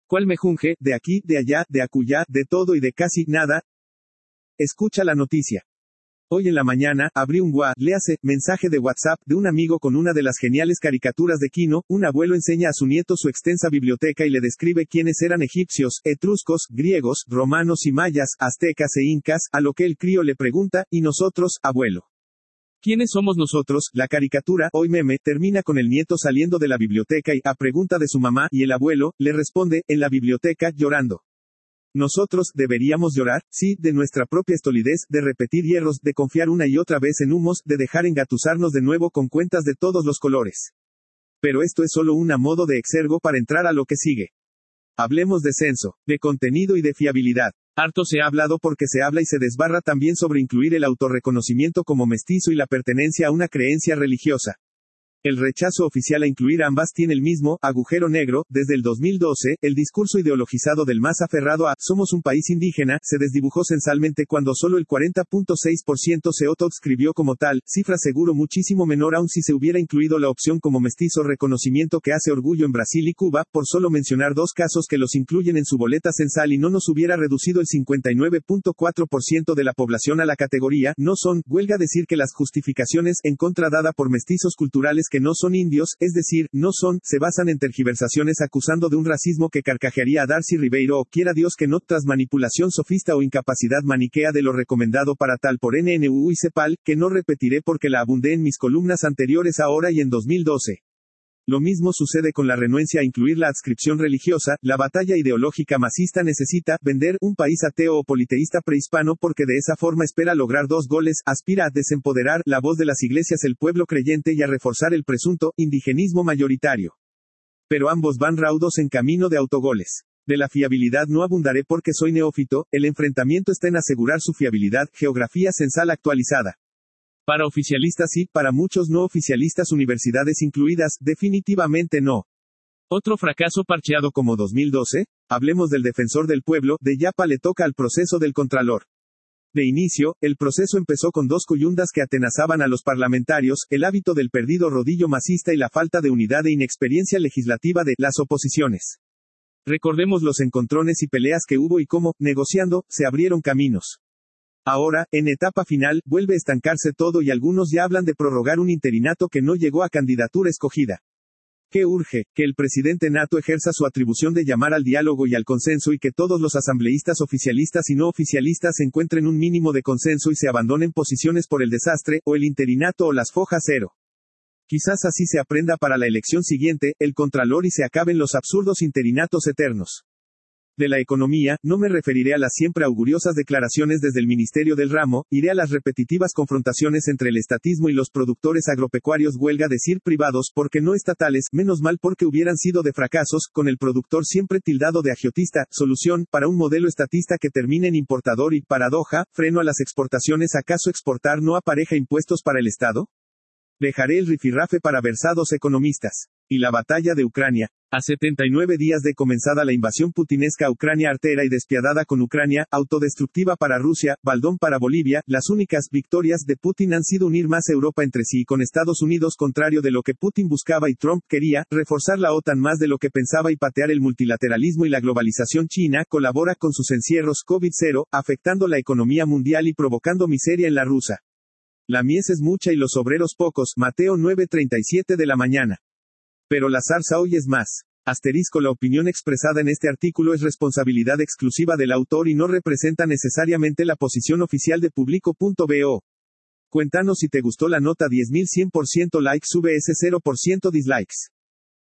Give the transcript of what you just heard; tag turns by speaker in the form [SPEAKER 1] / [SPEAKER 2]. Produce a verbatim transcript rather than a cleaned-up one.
[SPEAKER 1] ¿Cuál mejunje, de aquí, de allá, de acullá, de todo y de casi nada? Escucha la noticia. Hoy en la mañana, abrí un wa, léase, mensaje de WhatsApp, de un amigo con una de las geniales caricaturas de Kino. Un abuelo enseña a su nieto su extensa biblioteca y le describe quiénes eran egipcios, etruscos, griegos, romanos y mayas, aztecas e incas, a lo que el crío le pregunta, ¿y nosotros, abuelo? ¿Quiénes somos nosotros? La caricatura, hoy meme, termina con el nieto saliendo de la biblioteca y, a pregunta de su mamá, y el abuelo, le responde, en la biblioteca, llorando. Nosotros, ¿deberíamos llorar? Sí, de nuestra propia estolidez, de repetir hierros, de confiar una y otra vez en humos, de dejar engatusarnos de nuevo con cuentas de todos los colores. Pero esto es solo un modo de exergo para entrar a lo que sigue. Hablemos de censo, de contenido y de fiabilidad. Harto se ha hablado porque se habla y se desbarra también sobre incluir el autorreconocimiento como mestizo y la pertenencia a una creencia religiosa. El rechazo oficial a incluir ambas tiene el mismo agujero negro. Desde el dos mil doce, el discurso ideologizado del más aferrado a «somos un país indígena» se desdibujó censalmente cuando solo el cuarenta punto seis por ciento se autoadscribió como tal, cifra seguro muchísimo menor aún si se hubiera incluido la opción como mestizo, reconocimiento que hace orgullo en Brasil y Cuba, por solo mencionar dos casos que los incluyen en su boleta censal y no nos hubiera reducido el cincuenta y nueve punto cuatro por ciento de la población a la categoría. No son, huelga decir que las justificaciones en contra dada por mestizos culturales que no son indios, es decir, no son, se basan en tergiversaciones acusando de un racismo que carcajearía a Darcy Ribeiro o quiera Dios que no, tras manipulación sofista o incapacidad maniquea de lo recomendado para tal por N N U y CEPAL, que no repetiré porque la abundé en mis columnas anteriores ahora y en dos mil doce. Lo mismo sucede con la renuencia a incluir la adscripción religiosa. La batalla ideológica masista necesita vender un país ateo o politeísta prehispano porque de esa forma espera lograr dos goles, aspira a desempoderar la voz de las iglesias, el pueblo creyente y a reforzar el presunto indigenismo mayoritario. Pero ambos van raudos en camino de autogoles. De la fiabilidad no abundaré porque soy neófito, el enfrentamiento está en asegurar su fiabilidad. Geografía censal actualizada. Para oficialistas sí, para muchos no oficialistas, universidades incluidas, definitivamente no. ¿Otro fracaso parcheado como dos mil doce? Hablemos del defensor del pueblo. De Yapa le toca al proceso del Contralor. De inicio, el proceso empezó con dos coyundas que atenazaban a los parlamentarios, el hábito del perdido rodillo masista y la falta de unidad e inexperiencia legislativa de las oposiciones. Recordemos los encontrones y peleas que hubo y cómo, negociando, se abrieron caminos. Ahora, en etapa final, vuelve a estancarse todo y algunos ya hablan de prorrogar un interinato que no llegó a candidatura escogida. ¿Qué urge? Que el presidente nato ejerza su atribución de llamar al diálogo y al consenso y que todos los asambleístas oficialistas y no oficialistas encuentren un mínimo de consenso y se abandonen posiciones por el desastre, o el interinato o las fojas cero. Quizás así se aprenda para la elección siguiente, el Contralor y se acaben los absurdos interinatos eternos. De la economía, no me referiré a las siempre auguriosas declaraciones desde el Ministerio del Ramo, iré a las repetitivas confrontaciones entre el estatismo y los productores agropecuarios, huelga decir privados, porque no estatales, menos mal porque hubieran sido de fracasos, con el productor siempre tildado de agiotista, solución, para un modelo estatista que termine en importador y, paradoja, freno a las exportaciones. ¿Acaso exportar no apareja impuestos para el Estado? Dejaré el rifirrafe para versados economistas. Y la batalla de Ucrania. A setenta y nueve días de comenzada la invasión putinesca a Ucrania, artera y despiadada con Ucrania, autodestructiva para Rusia, baldón para Bolivia, las únicas victorias de Putin han sido unir más Europa entre sí y con Estados Unidos, contrario de lo que Putin buscaba y Trump quería, reforzar la OTAN más de lo que pensaba y patear el multilateralismo y la globalización. China colabora con sus encierros COVID cero, afectando la economía mundial y provocando miseria en la rusa. La mies es mucha y los obreros pocos. Mateo nueve treinta y siete de la mañana. Pero la zarza hoy es más. Asterisco. La opinión expresada en este artículo es responsabilidad exclusiva del autor y no representa necesariamente la posición oficial de Publico punto bo. Cuéntanos si te gustó la nota. Diez mil cien por ciento likes, V S cero por ciento dislikes.